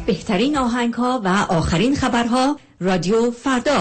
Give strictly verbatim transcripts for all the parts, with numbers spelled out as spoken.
بهترین آهنگ‌ها و آخرین خبرها رادیو فردا.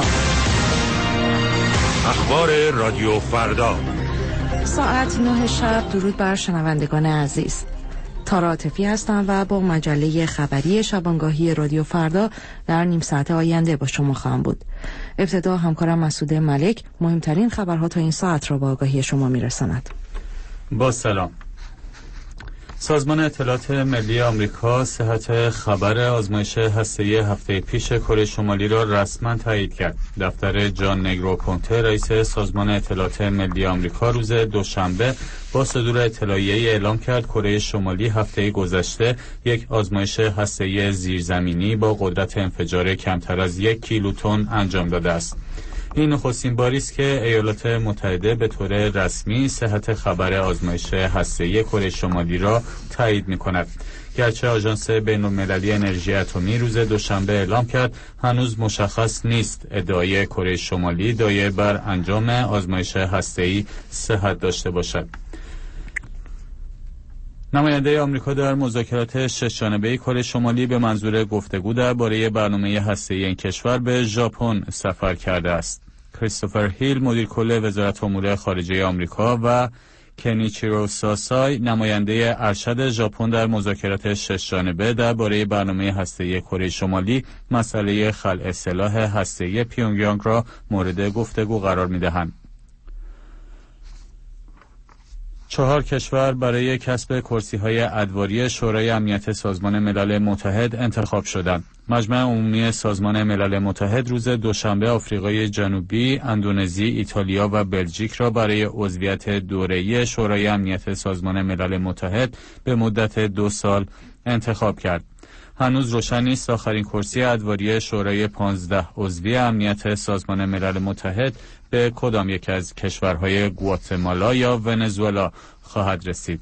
اخبار رادیو فردا ساعت نه شب. درود بر شنوندگان عزیز. تارا عاطفی هستم و با مجله خبری شبانگاهی رادیو فردا در نیم ساعت آینده با شما خواهم بود. ابتدا همکارم مسعود ملک مهمترین خبرها تا این ساعت را با آگاهی شما میرساند. با سلام. سازمان اطلاعات ملی آمریکا صحت خبر آزمایش هسته‌ای هفته پیش کره شمالی را رسما تایید کرد. دفتر جان نگروپونته رئیس سازمان اطلاعات ملی آمریکا روز دوشنبه با صدور اطلاعیه‌ای اعلام کرد کره شمالی هفته گذشته یک آزمایش هسته‌ای زیرزمینی با قدرت انفجار کمتر از یک کیلوتن انجام داده است. این نخستین باری است که ایالات متحده به طور رسمی صحت خبر آزمایش هسته‌ای کره شمالی را تایید می‌کند. گرچه آژانس بین‌المللی انرژی اتمی روز دوشنبه اعلام کرد هنوز مشخص نیست ادعای کره شمالی دایه بر انجام آزمایش هسته‌ای صحت داشته باشد. نماینده آمریکا در مذاکرات شش جانبه کره شمالی به منظور گفتگو درباره برنامه هسته‌ای این کشور به ژاپن سفر کرده است. کریستوفر هیل مدیر کل وزارت امور خارجه آمریکا و کنیچیرو ساسای نماینده ارشد ژاپن در مذاکرات شش جانبه درباره برنامه هسته‌ای کره شمالی مسئله خلع سلاح هسته‌ای پیونگیانگ را مورد گفتگو قرار می‌دهند. چهار کشور برای کسب کرسی‌های ادواری شورای امنیت سازمان ملل متحد انتخاب شدند. مجمع عمومی سازمان ملل متحد روز دوشنبه آفریقای جنوبی، اندونزی، ایتالیا و بلژیک را برای عضویت دوره‌ای شورای امنیت سازمان ملل متحد به مدت دو سال انتخاب کرد. هنوز روشن نیست آخرین کرسی ادواری شورای پانزده عضوی امنیت سازمان ملل متحد به کدام یک از کشورهای گواتمالا یا ونزوئلا خواهد رسید.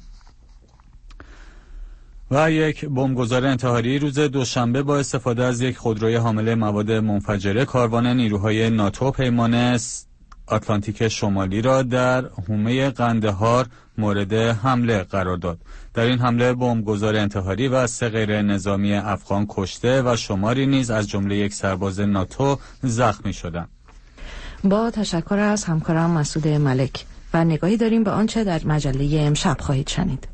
و یک بمبگذار انتحاری روز دوشنبه با استفاده از یک خودروی حامل مواد منفجره کاروان نیروهای ناتو پیمان آتلانتیک شمالی را در حومه قندهار مورد حمله قرار داد. در این حمله بمبگذار انتحاری و سه غیر نظامی افغان کشته و شماری نیز از جمله یک سرباز ناتو زخمی شدند. با تشکر از همکارم مسعود ملک و نگاهی داریم به آنچه در مجله امشب خواهید شنید.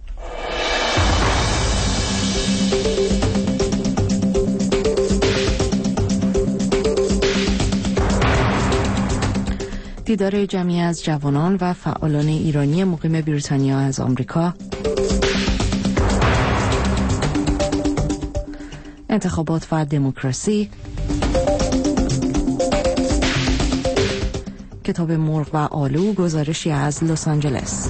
دیدار جمعی از جوانان و فعالان ایرانی مقیم بریتانیا از آمریکا، انتخابات و دموکراسی، کتاب مرغ و آلو، گزارشی از لس آنجلس.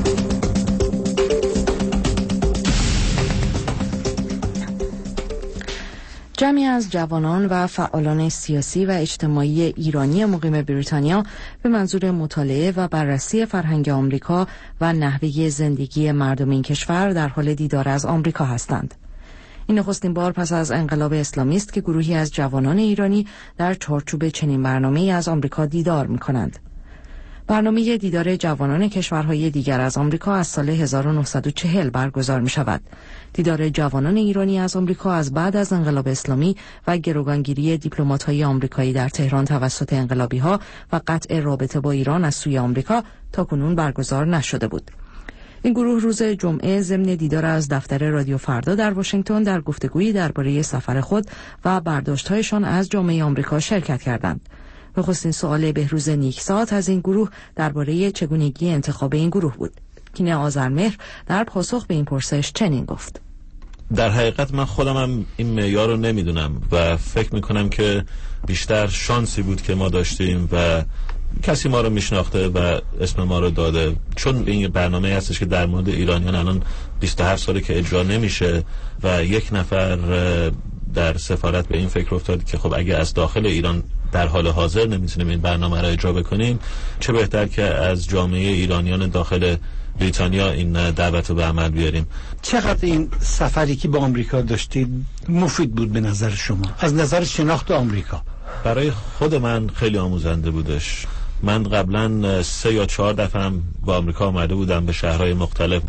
جمعی از جوانان و فعالان سیاسی و اجتماعی ایرانی مقیم بریتانیا به منظور مطالعه و بررسی فرهنگ آمریکا و نحوه زندگی مردم این کشور در حال دیدار از آمریکا هستند. این نخستین بار پس از انقلاب اسلامی است که گروهی از جوانان ایرانی در چارچوب چنین برنامه‌ای از آمریکا دیدار می‌کنند. برنامه دیدار جوانان کشورهای دیگر از آمریکا از سال هزار و نهصد و چهل برگزار می شود. دیدار جوانان ایرانی از آمریکا از بعد از انقلاب اسلامی و گروگانگیری دیپلمات‌های آمریکایی در تهران توسط انقلابی‌ها و قطع رابطه با ایران از سوی آمریکا تاکنون برگزار نشده بود. این گروه روز جمعه ضمن دیدار از دفتر رادیو فردا در واشنگتن در گفتگویی درباره سفر خود و برداشت‌هایشان از جامعه آمریکا شرکت کردند. نخستین سوال بهروز نیکزاد از این گروه درباره چگونگی انتخاب این گروه بود. کینه آذرمهر در پاسخ به این پرسش چنین گفت: در حقیقت من خودم هم این معیار رو نمیدونم و فکر میکنم که بیشتر شانسی بود که ما داشتیم و کسی ما رو میشناخته و اسم ما رو داده، چون این برنامه هستش که در مورد ایرانیان الان بیست و هفت ساله که اجرا نمیشه و یک نفر در سفارت به این فکر افتاد که خب اگه از داخل ایران در حال حاضر نمیتونیم این برنامه را اجرا بکنیم، چه بهتر که از جامعه ایرانیان داخل بریتانیا این دعوت رو به عمل بیاریم. چقدر این سفری که به آمریکا داشتید مفید بود به نظر شما از نظر شناخت آمریکا؟ برای خود من خیلی آموزنده بودش. من قبلا سه یا چهار دفعه هم با آمریکا آمده بودم به شهرهای مختلف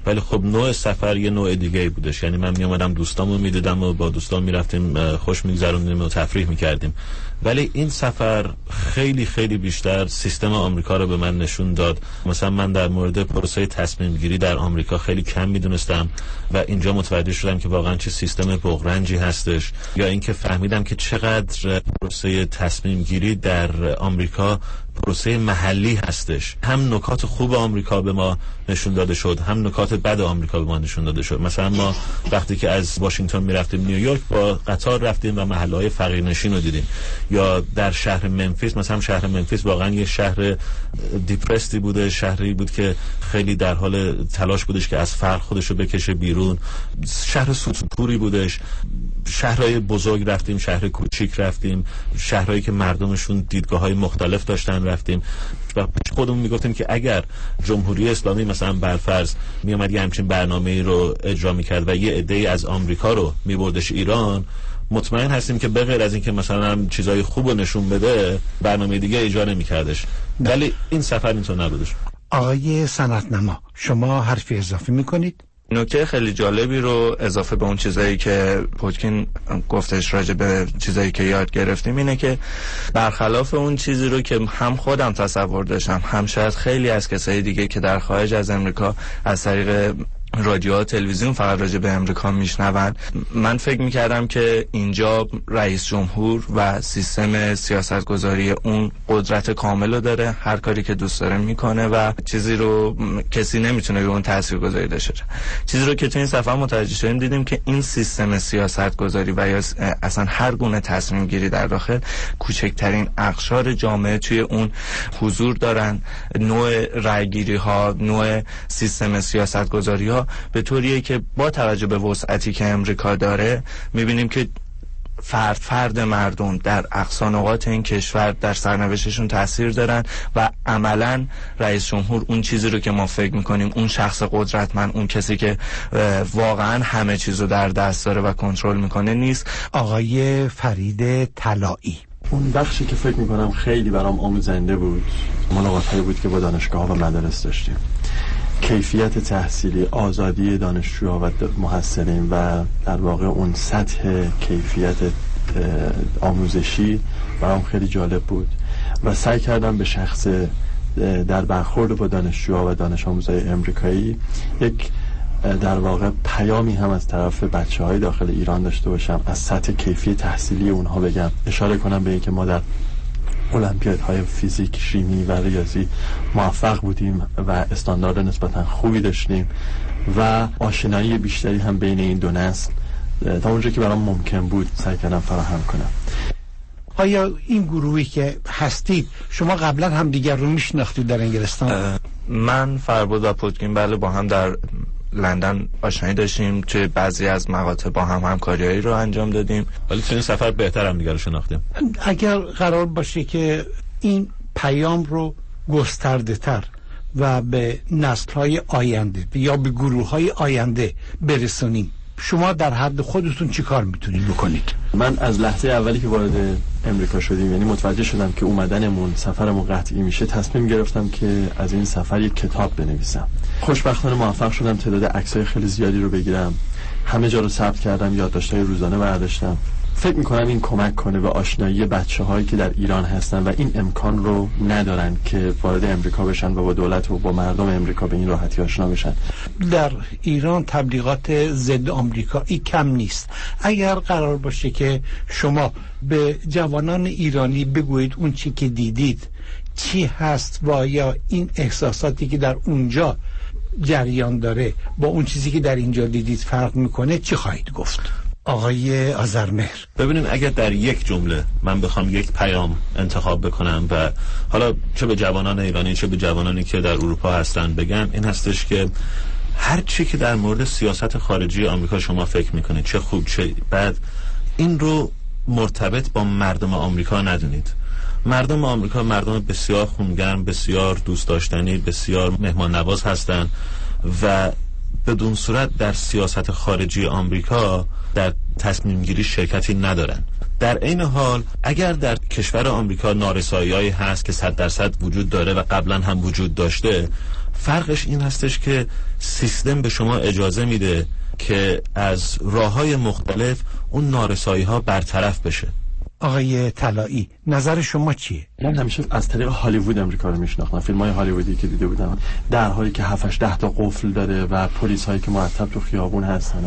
ولی خب نوع سفر یه نوع دیگه بودش. یعنی من می اومدم دوستامو میدیدم و با دوستام میرفتیم خوش میگذروندیم و تفریح میکردیم. ولی این سفر خیلی خیلی بیشتر سیستم آمریکا رو به من نشون داد. مثلا من در مورد پروسه تصمیم گیری در آمریکا خیلی کم میدونستم و اینجا متوجه شدم که واقعا چه سیستم بغرنجی هستش، یا اینکه فهمیدم که چقدر پروسه تصمیم گیری در آمریکا پروسه محلی هستش. هم نکات خوب آمریکا به ما نشون داده شد، هم نکات بد آمریکا به ما نشون داده شد. مثلا ما وقتی که از واشنگتن میرفتیم نیویورک با قطار رفتیم و محله‌های فقیرنشین رو دیدیم، یا در شهر منفیس، مثلا شهر منفیس واقعا یه شهر دیپرستی بوده، شهری بود که خیلی در حال تلاش بودش که از فقر خودش رو بکشه بیرون، شهر سوسوپوری بودش. شهرهای بزرگ رفتیم، شهر کوچیک رفتیم، شهرهایی که مردمشون دیدگاه‌های مختلف داشتن رفتیم و خودمون میگفتیم که اگر جمهوری اسلامی مثلا برفرض میومد یه همچین برنامه‌ای رو اجرا میکرد و یه عده‌ای از آمریکا رو میبردش ایران، مطمئن هستیم که بغیر از اینکه مثلا چیزای خوب نشون بده برنامه دیگه اجرا نمی‌کردش. ولی این سفر اینطور نبودش. آقای صنعت‌نما، شما حرفی اضافه میکنید؟ نکته خیلی جالبی رو اضافه به اون چیزایی که پوتکین گفتش راجع به چیزایی که یاد گرفتیم اینه که برخلاف اون چیزی رو که هم خودم تصور داشتم، هم شاید خیلی از کسای دیگه که در خارج از امریکا از طریق رادیو و تلویزیون فقط راجع به امریکا میشنون، من فکر میکردم که اینجا رئیس جمهور و سیستم سیاستگذاری اون قدرت کامل رو داره، هر کاری که دوست داره میکنه و چیزی رو کسی نمیتونه به اون تاثیرگذاری داشته. چیزی رو که تو این صفحه متوجه شدیم دیدیم که این سیستم سیاستگذاری و یا اصلا هر گونه تصمیم گیری در داخل کوچکترین اقشار جامعه توی اون حضور دارن. نوع رأیگیری ها، نوع سیستم سیاستگذاری ها به طوریه که با توجه به وسعتی که امریکا داره میبینیم که فرد فرد مردم در اقصا نقاط این کشور در سرنوشتشون تاثیر دارن و عملا رئیس جمهور اون چیزی رو که ما فکر میکنیم اون شخص قدرتمند، اون کسی که واقعا همه چیزو در دست داره و کنترل میکنه نیست. آقای فرید طلایی، اون بخشی که فکر میکنم خیلی برام آموزنده بود ملاقات‌هایی بود که با دانشگاه‌ها و مدارس داشتیم. کیفیت تحصیلی، آزادی دانشجوها و محصلین و در واقع اون سطح کیفیت آموزشی برام خیلی جالب بود و سعی کردم به شخص در برخورد با دانشجوها و دانش آموزای امریکایی یک در واقع پیامی هم از طرف بچه‌های داخل ایران داشته باشم، از سطح کیفی تحصیلی اونها بگم، اشاره کنم به اینکه ما در المپیادهای فیزیک، شیمی و ریاضی موفق بودیم و استاندارد نسبتا خوبی داشتیم و آشنایی بیشتری هم بین این دو نسل تا اونجا که برام ممکن بود سعی کردم فراهم کنم. آیا این گروهی که هستید شما قبلا هم دیگر رو میشناختید در انگلستان؟ من، فربود و پوتکین بله با هم در لندن آشنایی داشتیم، توی بعضی از مقاطع با هم همکاریایی رو انجام دادیم، ولی تو این سفر بهتر هم دیگر رو شناختیم. اگر قرار باشه که این پیام رو گسترده تر و به نسل‌های آینده یا به گروه‌های آینده برسونیم، شما در حد خودتون چی کار میتونید بکنید؟ من از لحظه اولی که وارد امریکا شدیم، یعنی متوجه شدم که اومدنمون سفرمون قطعی میشه، تصمیم گرفتم که از این سفر یک کتاب بنویسم. خوشبختانه موفق شدم تعداد عکسای خیلی زیادی رو بگیرم، همه جا رو ثبت کردم، یادداشت‌های روزانه برداشتم. فکر میکنم این کمک کنه به آشنایی بچه‌هایی که در ایران هستن و این امکان رو ندارن که وارد امریکا بشن و با دولت و با مردم امریکا به این راحتی آشنا بشن. در ایران تبلیغات ضد آمریکایی کم نیست. اگر قرار باشه که شما به جوانان ایرانی بگویید اون چی که دیدید چی هست و یا این احساساتی که در اونجا جریان داره با اون چیزی که در اینجا دیدید فرق میکنه، چی خواهید گفت؟ آقای آذرمهر، ببینیم اگر در یک جمله من بخوام یک پیام انتخاب بکنم و حالا چه به جوانان ایرانی چه به جوانانی که در اروپا هستن بگم، این هستش که هر چی که در مورد سیاست خارجی آمریکا شما فکر میکنید، چه خوب چه بد، این رو مرتبط با مردم آمریکا ندونید. مردم آمریکا مردم بسیار خونگرم، بسیار دوست داشتنی، بسیار مهمان نواز هستن و بدون صورت در سیاست خارجی آمریکا در تصمیم گیری شرکتی ندارن. در این حال اگر در کشور آمریکا نارسایی‌هایی هست که صد درصد وجود داره و قبلا هم وجود داشته، فرقش این هستش که سیستم به شما اجازه میده که از راه‌های مختلف اون نارسایی‌ها برطرف بشه. آقای طلایی، نظر شما چیه؟ من همیشه از طریق هالیوود امریکا رو میشناختم، فیلم‌های هالیوودی که دیده بودم، در حالی که هفت ده تا قفل داره و پلیس‌هایی که مرتب تو خیابون هستن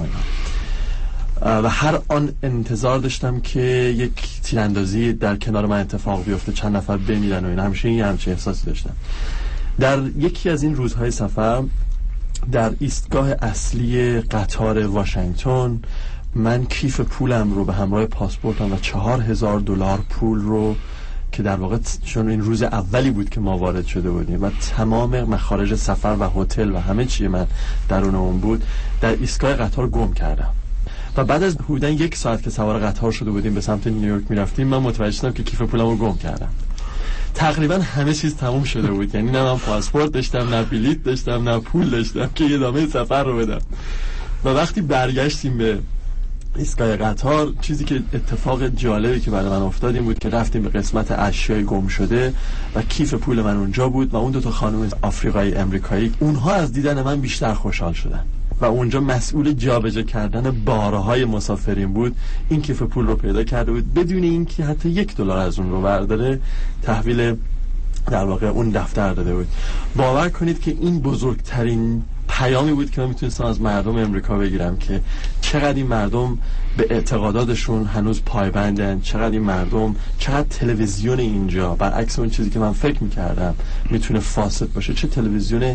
و هر آن انتظار داشتم که یک تیراندازی در کنار من اتفاق بیفته، چند نفر بمیرن و این. همیشه این همچین احساسی داشتم. در یکی از این روزهای سفر در ایستگاه اصلی قطار واشنگتن، من کیف پولم رو به همراه پاسپورتم و چهار هزار دلار پول رو که در واقع چون این روز اولی بود که ما وارد شده بودیم و تمام مخارج سفر و هتل و همه چی من درون اون بود، در ایستگاه قطار گم کردم. و بعد از حدوداً یک ساعت که سوار قطار شده بودیم به سمت نیویورک میرفتیم، من متوجه شدم که کیف پولم رو گم کردم. تقریبا همه چیز تموم شده بود، یعنی نه من پاسپورت داشتم، نه بلیط داشتم، نه پول داشتم که ادامه سفر رو بدم. و وقتی برگشتیم به ایستگاه قطار، چیزی که اتفاق جالبی که برای من افتاد این بود که رفتیم به قسمت اشیای گم شده و کیف پول من اونجا بود و اون دو تا خانم آفریقایی امریکایی، اونها از دیدن من بیشتر خوشحال شدن و اونجا مسئول جابجا کردن بارهای مسافرین بود. این کیف پول رو پیدا کرده بود بدون اینکه حتی یک دلار از اون رو برداره، تحویل در واقع اون دفتر داده بود. باور کنید که این بزرگترین پیامی بود که من میتونستم از مردم امریکا بگیرم که چقدر این مردم به اعتقاداتشون هنوز پایبندن، چقدر این مردم، چقدر تلویزیون اینجا برعکس اون چیزی که من فکر میکردم میتونه فاسد باشه، چه تلویزیون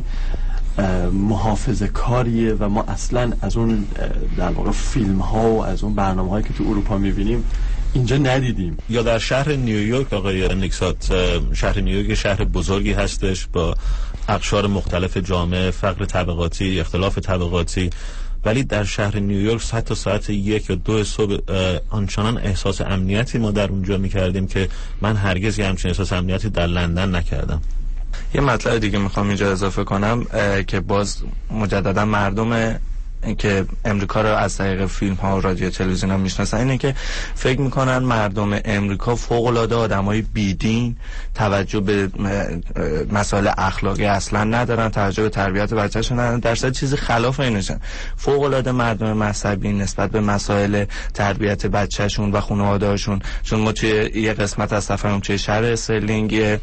محافظه کاریه و ما اصلا از اون در واقع فیلم ها و از اون برنامه هایی که تو اروپا میبینیم اینجا ندیدیم. یا در شهر نیویورک آقای نیکسات، شهر نیویورک شهر بزرگی هستش با اقشار مختلف جامعه، فقر طبقاتی، اختلاف طبقاتی، ولی در شهر نیویورک حتی ساعت یک یا دو صبح آنچنان احساس امنیتی ما در اونجا میکردیم که من هرگز یه همچین احساس امنیتی در لندن نکردم. یه مطلب دیگه میخوام اینجا اضافه کنم که باز مجددا مردم که امریکا رو از طریق فیلم ها و رادیو تلویزیون ها میشناسن اینه که فکر میکنن مردم امریکا فوق العاده آدمای بیدین، توجه به مسائل اخلاقی اصلا ندارن، توجه به تربیت بچه‌شون ندارن. در صورتی چیزی خلاف اینشن. فوق العاده مردم مذهبی نسبت به مسائل تربیت بچه‌شون و خانواده‌هاشون. چون ما توی یه قسمت از سفرم توی شهر استرلینگ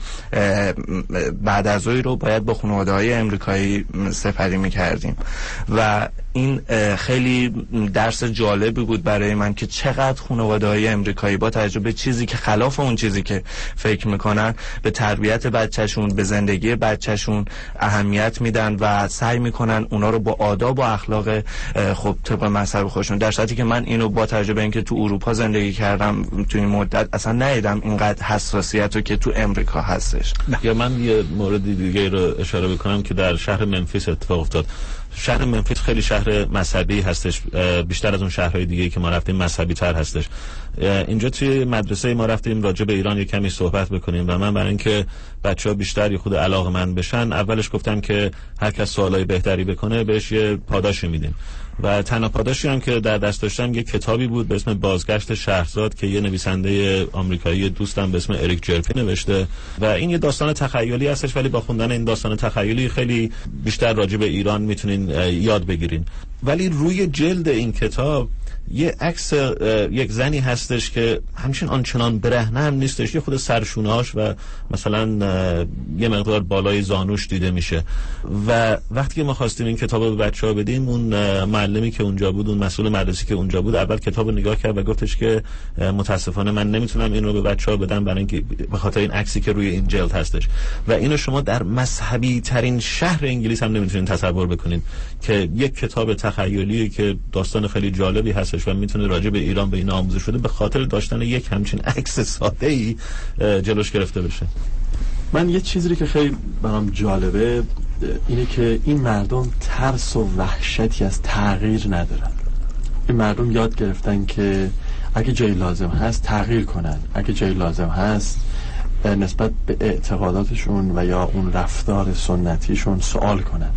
بعد از ظهر رو باید با خانواده‌های امریکایی سپری میکردیم و این خیلی درس جالبی بود برای من که چقدر خانواده‌های امریکایی با توجه به چیزی که خلاف اون چیزی که فکر میکنن به تربیت بچه‌شون، به زندگی بچه‌شون اهمیت میدن و سعی میکنن اونا رو با آداب و اخلاق خب طبق مذهب خودشون. در صورتی که من اینو با توجه به اینکه تو اروپا زندگی کردم تو این مدت اصلا ندیدم اینقدر حساسیت رو که تو امریکا هستش. یا من یه مورد دیگه رو اشاره بکنم که در شهر منفیس اتفاق افتاد. شهر منفیس خیلی شهر مذهبی هستش، بیشتر از اون شهرهای دیگه که ما رفتیم مذهبی تر هستش. اینجا توی مدرسه ما رفتیم راجع به ایران یک کمی صحبت بکنیم و من برای اینکه بچه‌ها بیشتر خود علاقه‌مند بشن اولش گفتم که هر کس سوالای بهتری بکنه بهش یه پاداشی میدیم و تنها پاداشی هم که در دست داشتم یه کتابی بود به اسم بازگشت شهرزاد که یه نویسنده آمریکایی دوستم به اسم اریک جرپی نوشته و این یه داستان تخیلی هستش، ولی با خوندن این داستان تخیلی خیلی بیشتر راجع به ایران میتونین یاد بگیرین. ولی روی جلد این کتاب یه عکس یک زنی هستش که همچین آنچنان برهنه هم نیستش، یه خود سرشونهاش و مثلا یه مقدار بالای زانوش دیده میشه و وقتی که ما خواستیم این کتاب رو به بچه‌ها بدیم، اون معلمی که اونجا بود، اون مسئول مدرسه که اونجا بود، اول کتاب رو نگاه کرد و گفتش که متاسفانه من نمیتونم این رو به بچه‌ها بدم برای اینکه به خاطر این عکسی که روی این جلد هستش و اینو شما در مذهبی ترین شهر انگلیس هم نمیتونید تصور بکنید که یک کتاب تخیلی که داستان خیلی جالبی هستش و میتونه راجع به ایران به اینا آموزش شده به خاطر داشتن یک همچین عکس ساده‌ای جلوش گرفته بشه. من یه چیزی که خیلی برام جالبه اینه که این مردم ترس و وحشتی از تغییر ندارن. این مردم یاد گرفتن که اگه جایی لازم هست تغییر کنن، اگه جایی لازم هست نسبت به اعتقاداتشون و یا اون رفتار سنتیشون سوال کنن.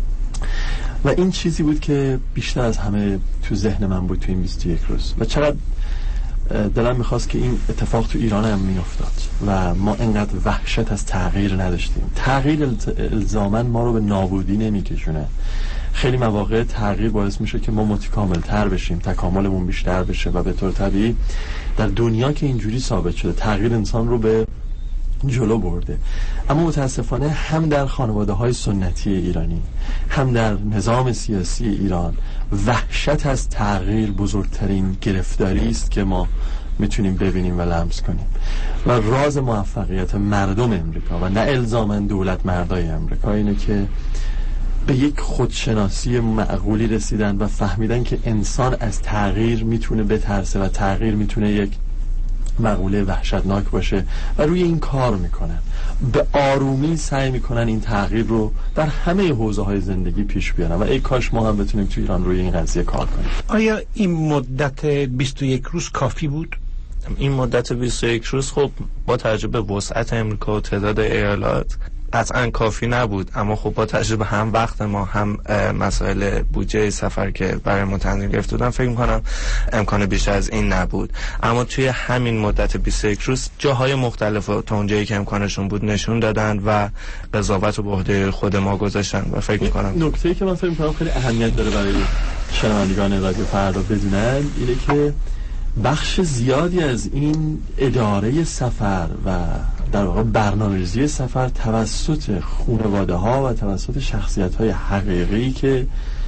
و این چیزی بود که بیشتر از همه تو ذهن من بود تو این بیست و یک روز و چقدر دلم میخواست که این اتفاق تو ایران هم میافتاد و ما انقدر وحشت از تغییر نداشتیم. تغییر الزاماً ما رو به نابودی نمیکشونه. خیلی مواقع تغییر باعث میشه که ما متکامل تر بشیم، تکاملمون بیشتر بشه و به طور طبیعی در دنیا که اینجوری ثابت شده تغییر انسان رو به جلو برده. اما متاسفانه هم در خانواده های سنتی ایرانی هم در نظام سیاسی ایران وحشت از تغییر بزرگترین گرفتاری است که ما میتونیم ببینیم و لمس کنیم و راز موفقیت مردم امریکا و نه الزاماً دولت مردای امریکا اینه که به یک خودشناسی معقولی رسیدن و فهمیدن که انسان از تغییر میتونه بترسه و تغییر میتونه یک مقوله وحشتناک باشه و روی این کار میکنن. به آرومی سعی میکنن این تغییر رو در همه حوزه های زندگی پیش بیارن و ای کاش ما هم بتونیم تو ایران روی این قضیه کار کنیم. آیا این مدت بیست و یک روز کافی بود؟ این مدت بیست و یک روز خب با توجه به وسعت امریکا و تعداد ایالات قطعا کافی نبود، اما خب با توجه به هم وقت ما هم مسائل بودجه سفر که برای ما تنظیم گرفته بودن فکر می‌کنم امکان بیشتر از این نبود. اما توی همین مدت بیست و یک روز جاهای مختلف تا اونجایی که امکانشون بود نشون دادن و قضاوت رو به عهده خود ما گذاشتن و فکر می‌کنم نکته‌ای که من فکر می‌کنم خیلی اهمیت داره برای شنوندگان رادیو فردا بدونن اینه که بخش زیادی از این اداره سفر و در واقع برنامه‌ریزی سفر توسط خانواده ها و توسط شخصیت های حقیقی که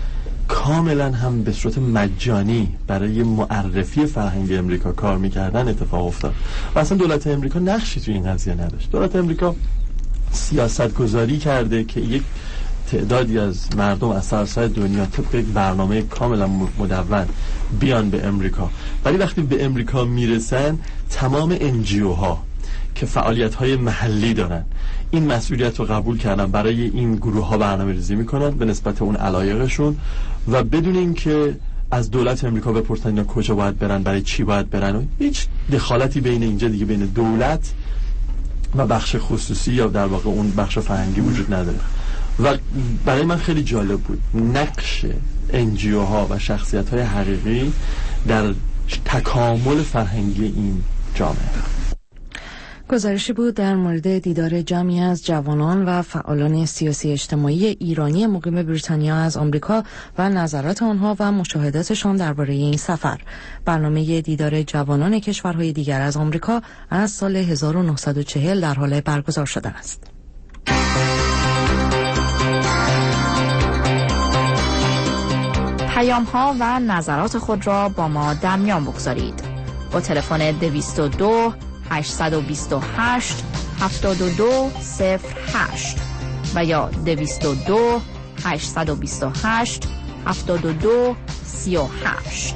کاملا هم به صورت مجانی برای معرفی فرهنگ امریکا کار میکردن اتفاق افتاد و اصلا دولت امریکا نقشی توی این قضیه نداشت. دولت امریکا سیاست گذاری کرده که یک تعدادی از مردم از سراسر دنیا طبق یک برنامه کاملا مدون بیان به امریکا، ولی وقتی به امریکا میرسن تمام انجیو ها که فعالیت های محلی دارن این مسئولیت رو قبول کردن برای این گروه ها برنامه ریزی میکنن به نسبت اون علایقشون و بدون اینکه از دولت امریکا بپرسن اینا کجا باید برن، برای چی باید برن و هیچ دخالتی بین اینجا دیگه بین دولت و بخش خصوصی یا در واقع اون بخش فرهنگی وجود نداره. و برای من خیلی جالب بود نقش انجیو ها و شخصیت های حقیقی در تکامل فرهنگی این جامعه. گزارشی بود در مورد دیدار جمعی از جوانان و فعالان سیاسی اجتماعی ایرانی مقیم بریتانیا از آمریکا و نظرات آنها و مشاهداتشان درباره این سفر. برنامه دیدار جوانان کشورهای دیگر از آمریکا از سال هزار و نهصد و چهل در حال برگزار شده است. پیام ها و نظرات خود را با ما در میان بگذارید. با تلفن دویست و دو هشتصد و بیست و هشت هفتاد و دو صفر هشت و یا دویست و دو هشتصد و بیست و هشت هفتاد و دو سی و هشت.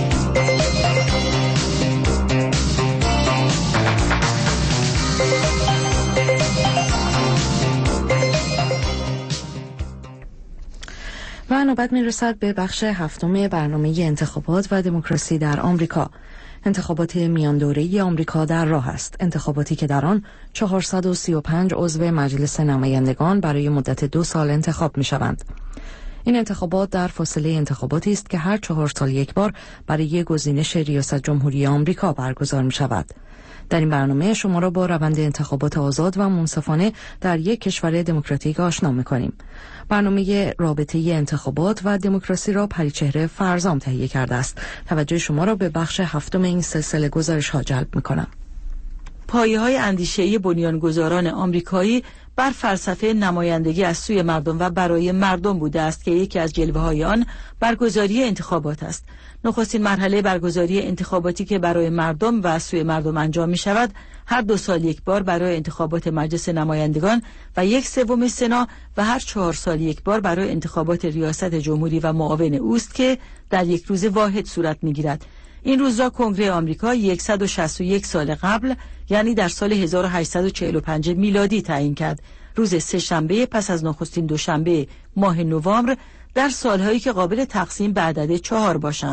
و نوبت میرسد به بخش هفتم برنامه انتخابات و دموکراسی در آمریکا. انتخابات میان دوره‌ای آمریکا در راه است. انتخاباتی که در آن چهارصد و سی و پنج عضو مجلس نمایندگان برای مدت دو سال انتخاب می‌شوند. این انتخابات در فاصله انتخاباتی است که هر چهار سال یک بار برای گزینش ریاست جمهوری آمریکا برگزار می‌شود. در این برنامه شما را با روند انتخابات آزاد و منصفانه در یک کشور دموکراتیک آشنا می‌کنیم. برنامه رابطه انتخابات و دموکراسی را پریچهره فرزام تهیه کرده است. توجه شما را به بخش هفتم این سلسله گزارش‌ها جلب می‌کنم. پایه‌های اندیشه‌ای بنیانگذاران آمریکایی بر فلسفه نمایندگی از سوی مردم و برای مردم بوده است که یکی از جلوه‌های آن برگزاری انتخابات است. نخستین مرحله برگزاری انتخاباتی که برای مردم و از سوی مردم انجام می شود هر دو سال یک بار برای انتخابات مجلس نمایندگان و یک سوم سنا و هر چهار سال یک بار برای انتخابات ریاست جمهوری و معاون اوست که در یک روز واحد صورت می گیرد. این روز را کنگره آمریکا صد و شصت و یک سال قبل یعنی در سال هزار و هشتصد و چهل و پنج میلادی تعیین کرد. روز سه شنبه پس از نخستین دوشنبه ماه نوامبر در سالهایی که قابل تقسیم به عدد چهار باشند.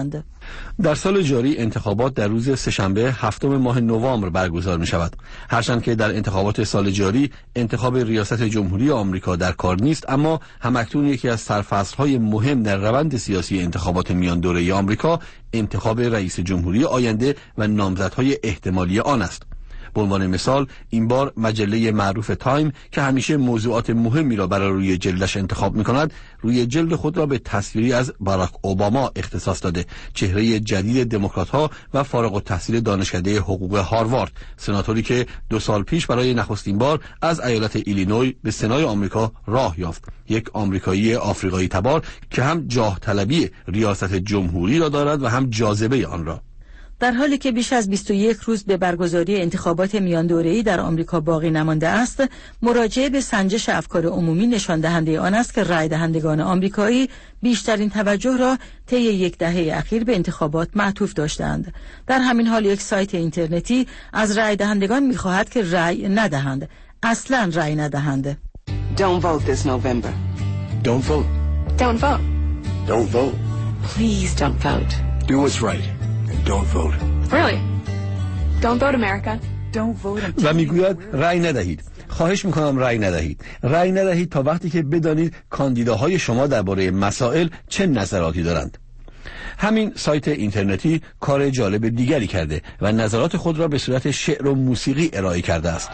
در سال جاری انتخابات در روز سه‌شنبه هفتم ماه نوامبر برگزار می شود. هرچند که در انتخابات سال جاری انتخاب ریاست جمهوری آمریکا در کار نیست، اما همکنون یکی از سرفصل‌های مهم در روند سیاسی انتخابات میان دوره‌ای آمریکا انتخاب رئیس جمهوری آینده و نامزدهای احتمالی آن است. به عنوان مثال این بار مجله معروف تایم که همیشه موضوعات مهمی را برای روی جلدش انتخاب می کند، روی جلد خود را به تصویری از باراک اوباما اختصاص داده، چهره جدید دموکرات‌ها و فارغ التحصیل دانشکده حقوق هاروارد، سناتوری که دو سال پیش برای نخستین بار از ایالت ایلینوی به سنای آمریکا راه یافت، یک آمریکایی آفریقایی تبار که هم جاه طلبی ریاست جمهوری را دارد و هم جاذبه آن را. در حالی که بیش از بیست و یک روز به برگزاری انتخابات میان دوره‌ای در آمریکا باقی نمانده است، مراجعه به سنجش افکار عمومی نشان دهنده آن است که رای دهندگان آمریکایی بیشترین توجه را طی یک دهه اخیر به انتخابات معطوف داشتند. در همین حال یک سایت اینترنتی از رای دهندگان می‌خواهد که رای ندهند، اصلاً رای ندهند. Don't vote this November. Don't vote. Don't vote. Don't vote. Please don't vote. Do what's right. Don't vote. Really? Don't vote, America. Don't vote. و میگوید رأی ندهید. خواهش میکنم رأی ندهید. رأی ندهید تا وقتی که بدانید کاندیداهای شما درباره مسائل چه نظراتی دارند. همین سایت اینترنتی کار جالب دیگری کرده و نظرات خود را به صورت شعر و موسیقی ارائه کرده است.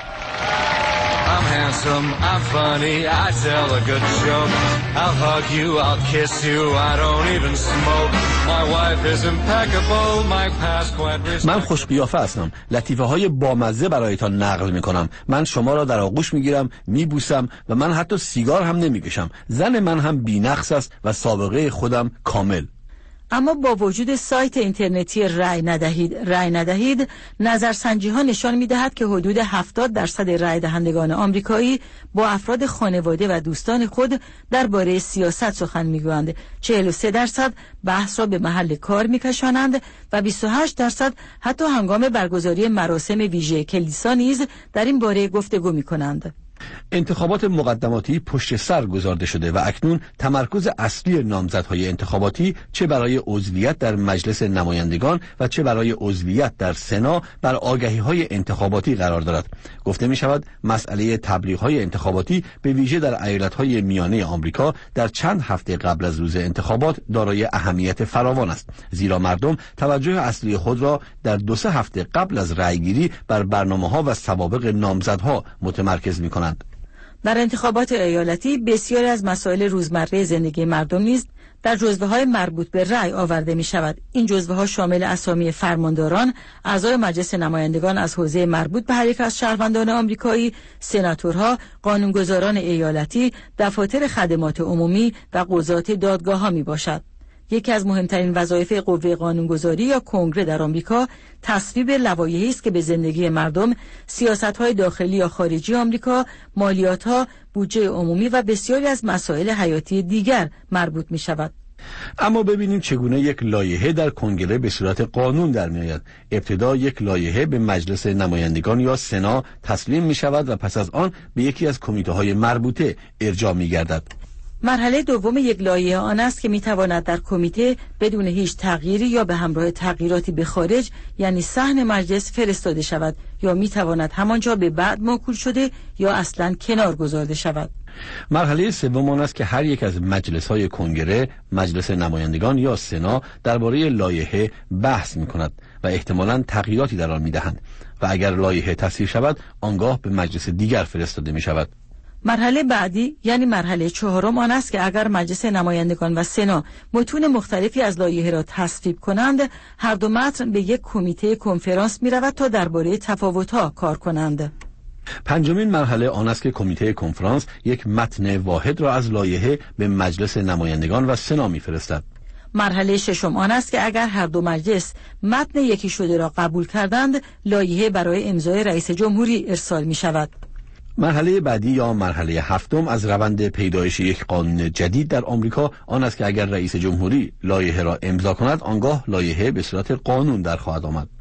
I'm handsome, I'm funny, I tell a good joke. I'll hug you, I'll kiss you, I don't even smoke. My wife is impeccable, my past quite respectable. من خوش قیافه هستم. لطیفه های بامزه برایتان نقل می کنم. من شما را در آغوش می گیرم، می بوسم و من حتی سیگار هم نمی کشم. زن من هم بی‌نقص است و سابقه خودم کامل. اما با وجود سایت اینترنتی رای ندهید رای ندهید نظرسنجی ها نشان می دهد که حدود هفتاد درصد رای دهندگان آمریکایی با افراد خانواده و دوستان خود درباره سیاست سخن می گویند، چهل و سه درصد بحث را به محل کار می کشانند و بیست و هشت درصد حتی هنگام برگزاری مراسم ویژه کلیسا نیز در این باره گفتگو می کنند. انتخابات مقدماتی پشت سر گذارده شده و اکنون تمرکز اصلی نامزدهای انتخاباتی چه برای عضویت در مجلس نمایندگان و چه برای عضویت در سنا بر آگهی‌های انتخاباتی قرار دارد. گفته می شود مسئله تبلیغ‌های انتخاباتی به ویژه در ایالت‌های میانه آمریکا در چند هفته قبل از روز انتخابات دارای اهمیت فراوان است، زیرا مردم توجه اصلی خود را در دو سه هفته قبل از رأیگیری بر برنامه‌ها و سوابق نامزدها متمرکز می‌کنند. در انتخابات ایالتی بسیاری از مسائل روزمره زندگی مردم نیز در جزوه‌های مربوط به رأی آورده می شود. این جزوه‌ها شامل اسامی فرمانداران، اعضای مجلس نمایندگان از حوزه مربوط به هر یک از شهروندان آمریکایی، سناتورها، قانونگذاران ایالتی، دفاتر خدمات عمومی و قضات دادگاه‌ها می باشد. یکی از مهمترین وظایف قوه قانونگذاری یا کنگره در آمریکا تصویب لوایحی است که به زندگی مردم، سیاست‌های داخلی یا خارجی آمریکا، مالیات‌ها، بودجه عمومی و بسیاری از مسائل حیاتی دیگر مربوط می‌شود. اما ببینیم چگونه یک لایحه در کنگره به صورت قانون در میآید. ابتدا یک لایحه به مجلس نمایندگان یا سنا تسلیم می‌شود و پس از آن به یکی از کمیته‌های مربوطه ارجاع می‌گردد. مرحله دوم یک لایحه آن است که میتواند در کمیته بدون هیچ تغییری یا به همراه تغییراتی به خارج یعنی صحن مجلس فرستاده شود یا میتواند همانجا به بعد موکول شده یا اصلاً کنار گذارده شود. مرحله سوم آن است که هر یک از مجلس‌های کنگره، مجلس نمایندگان یا سنا درباره لایحه بحث می‌کند و احتمالاً تغییراتی در آن می‌دهند و اگر لایحه تصویب شود آنگاه به مجلس دیگر فرستاده می‌شود. مرحله بعدی یعنی مرحله چهارم آن است که اگر مجلس نمایندگان و سنا متون مختلفی از لایحه را تصویب کنند، هر دو متن به یک کمیته کنفرانس می رود تا درباره تفاوت‌ها کار کنند. پنجمین مرحله آن است که کمیته کنفرانس یک متن واحد را از لایحه به مجلس نمایندگان و سنا می‌فرستد. مرحله ششم آن است که اگر هر دو مجلس متن یکی شده را قبول کردند، لایحه برای امضای رئیس جمهوری ارسال می شود. مرحله بعدی یا مرحله هفتم از روند پیدایش یک قانون جدید در آمریکا آن است که اگر رئیس جمهوری لایحه را امضا کند، آنگاه لایحه به صورت قانون در خواهد آمد.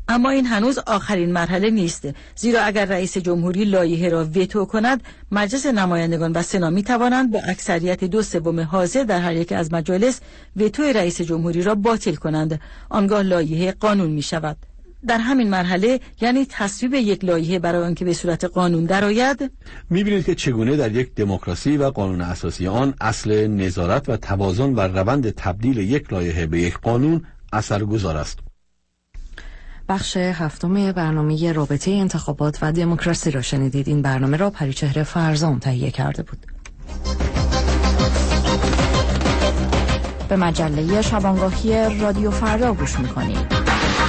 اما این هنوز آخرین مرحله نیست، زیرا اگر رئیس جمهوری لایحه را وتو کند، مجلس نمایندگان و سنا می توانند با اکثریت دو سوم حاضر در هر یک از مجالس وتو رئیس جمهوری را باطل کنند. آنگاه لایحه قانون می شود. در همین مرحله، یعنی تصویب یک لایحه برای آنکه به صورت قانون درآید، می‌بینید که چگونه در یک دموکراسی و قانون اساسی آن اصل نظارت و توازن و روند تبدیل یک لایحه به یک قانون اثرگذار است. بخش هفتم برنامه رابطه انتخابات و دموکراسی را شنیدید. این برنامه را پریچهره فرزان تهیه کرده بود. به مجله شبانگاهی رادیو فردا گوش می‌کنید.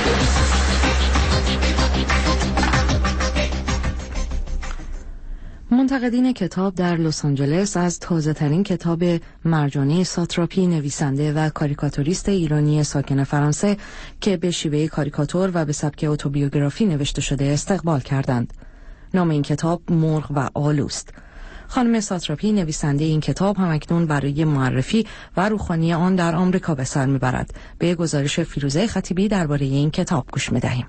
منتقدین کتاب در لس آنجلس از تازه‌ترین کتاب مرجانی ساتراپی، نویسنده و کاریکاتوریست ایرانی ساکن فرانسه که به شیوه کاریکاتور و به سبک اتوبیوگرافی نوشته شده استقبال کردند. نام این کتاب مرغ و آلوست. خانم ساتراپی نویسنده این کتاب همکنون برای معرفی و روخانی آن در آمریکا به سر میبرد. به گزارش فیروزه خطیبی درباره این کتاب گوش میدهیم.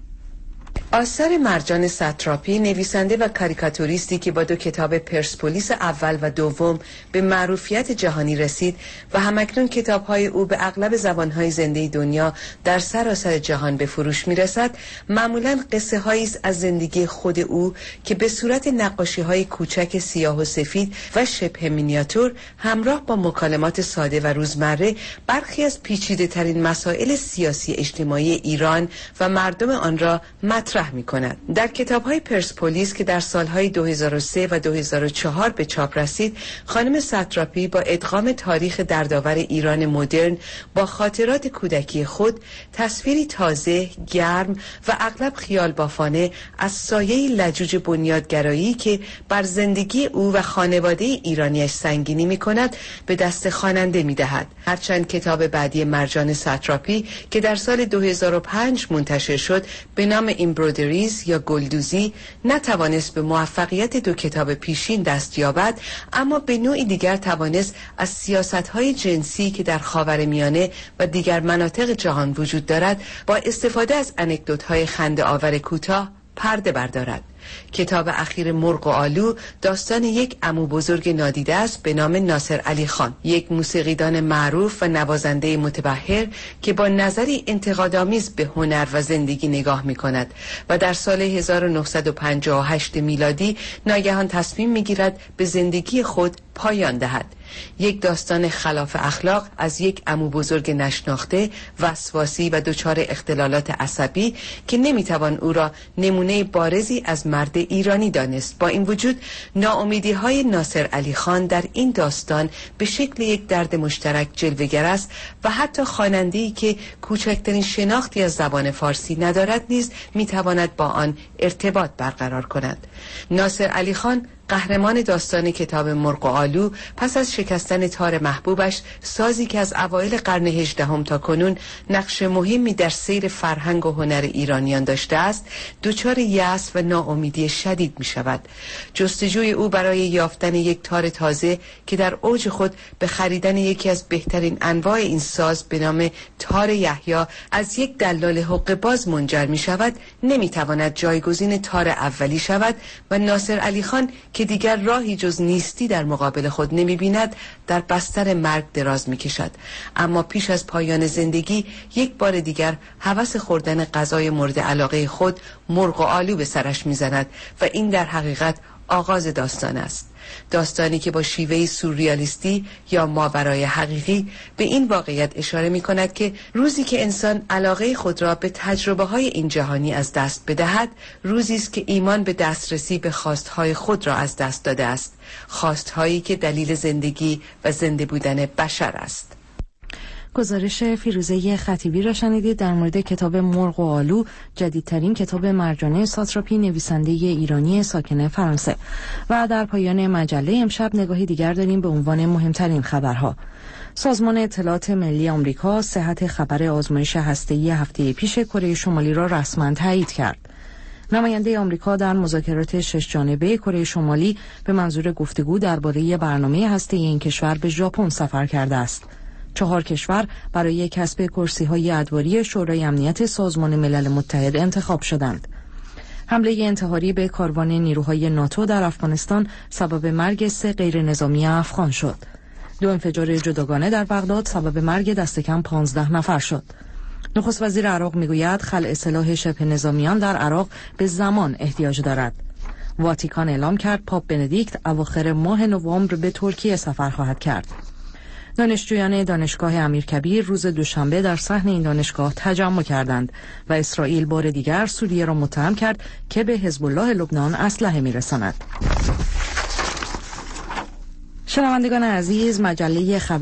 آثار مرجان ساتراپی، نویسنده و کاریکاتوریستی که با دو کتاب پرسپولیس اول و دوم به معروفیت جهانی رسید و همکنون کتاب‌های او به اغلب زبان‌های زنده دنیا در سراسر جهان به فروش می‌رسد، معمولاً قصه‌هایی است از زندگی خود او که به صورت نقاشی‌های کوچک سیاه و سفید و شبه مینیاتور همراه با مکالمات ساده و روزمره برخی از پیچیده‌ترین مسائل سیاسی اجتماعی ایران و مردم آن را مطرح می کند. در کتاب‌های پرسپولیس که در سالهای دو هزار و سه و دو هزار و چهار به چاپ رسید، خانم ساتراپی با ادغام تاریخ دردآور ایران مدرن با خاطرات کودکی خود تصویری تازه، گرم و اغلب خیال بافانه از سایه لجوج بنیادگرایی که بر زندگی او و خانواده ایرانیش سنگینی می کند به دست خواننده می دهد. هرچند کتاب بعدی مرجان ساتراپی که در سال دو هزار و پنج منتشر شد به نام ایمبرودریز یا گلدوزی نتوانست به موفقیت دو کتاب پیشین دست یابد، اما به نوعی دیگر توانست از سیاست‌های جنسی که در خاورمیانه و دیگر مناطق جهان وجود دارد با استفاده از انکدوت‌های خنده‌آور کوتاه پرده بردارد. کتاب اخیر مرغ و آلو داستان یک عمو بزرگ نادیده است به نام ناصر علی خان، یک موسیقیدان معروف و نوازنده متبحر که با نظری انتقادآمیز به هنر و زندگی نگاه می کند و در سال هزار و نهصد و پنجاه و هشت میلادی ناگهان تصمیم می گیرد به زندگی خود پایان دهد. یک داستان خلاف اخلاق از یک عمو بزرگ نشناخته، وسواسی و دچار اختلالات عصبی که نمیتوان او را نمونه بارزی از مرد ایرانی دانست. با این وجود ناامیدی های ناصر علی خان در این داستان به شکل یک درد مشترک جلوه‌گر است و حتی خواننده‌ای که کوچکترین شناختی از زبان فارسی ندارد نیز میتواند با آن ارتباط برقرار کند. ناصر علی خان قهرمان داستان کتاب مرغ و آلو پس از شکستن تار محبوبش، سازی که از اوایل قرن هجدهم تا کنون نقش مهمی در سیر فرهنگ و هنر ایرانیان داشته است، دچار یأس و ناامیدی شدید می شود. جستجوی او برای یافتن یک تار تازه که در اوج خود به خریدن یکی از بهترین انواع این ساز به نام تار یحیی از یک دلال حقه‌باز منجر می شود، نمی تواند جایگزین تار اولی شود و ناصر علی خان که دیگر راهی جز نیستی در مقابل خود نمی بیند در بستر مرگ دراز می کشد. اما پیش از پایان زندگی یک بار دیگر هوس خوردن غذای مورد علاقه خود، مرغ و آلو، به سرش می زند و این در حقیقت آغاز داستان است. داستانی که با شیوهی سورریالیستی یا ماورای حقیقی به این واقعیت اشاره می کند که روزی که انسان علاقه خود را به تجربه های این جهانی از دست بدهد، روزی است که ایمان به دسترسی به خواستهای خود را از دست داده است، خواستهایی که دلیل زندگی و زنده بودن بشر است. گزارش فیروزه خطیبی را شنیدید در مورد کتاب مرغ و آلو، جدیدترین کتاب مرجانه ساتراپی، نویسنده ایرانی ساکن فرانسه. و در پایان مجله امشب نگاهی دیگر داریم به عنوان مهمترین خبرها. سازمان اطلاعات ملی آمریکا صحت خبر آزمایش هسته‌ای هفته پیش کره شمالی را رسما تایید کرد. نماینده آمریکا در مذاکرات شش جانبه کره شمالی به منظور گفتگو درباره برنامه هسته‌ای این کشور به ژاپن سفر کرده است. چهار کشور برای کسب کرسی‌های ادواری شورای امنیت سازمان ملل متحد انتخاب شدند. حمله انتحاری به کاروان نیروهای ناتو در افغانستان سبب مرگ سه غیر نظامی افغان شد. دو انفجار جداگانه در بغداد سبب مرگ دست کم پانزده نفر شد. نخست وزیر عراق میگوید خلع سلاح شبه نظامیان در عراق به زمان احتیاج دارد. واتیکان اعلام کرد پاپ بندیکت اواخر ماه نوامبر به ترکیه سفر خواهد کرد. دانشجویان دانشگاه امیرکبیر روز دوشنبه در صحن این دانشگاه تجمع کردند و اسرائیل بار دیگر سوریه را متهم کرد که به حزب الله لبنان اسلحه میرساند. شنوندگان عزیز، مجله خبر